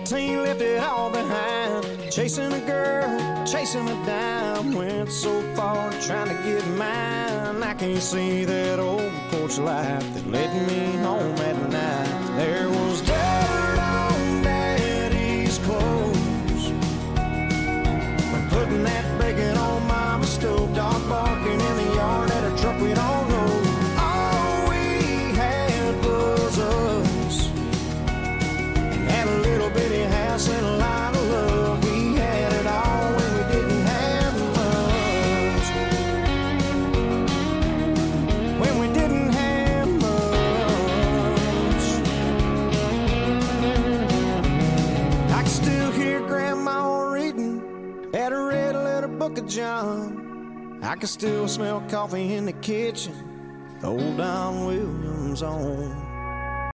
18, left it all behind. Chasing a girl, chasing a dime. Went so far trying to get mine. I can't see that old porch light that led me home at night. There was dirt on Daddy's clothes when putting that bacon on Mama's stove. Dog barking in the yard at a truck we don't know. All we had was us, and had a little bitty house and a lot of love. We had it all when we didn't have much. When we didn't have much. I can still hear Grandma reading at a red letter book of John. I can still smell coffee in the kitchen, old Don Williams on.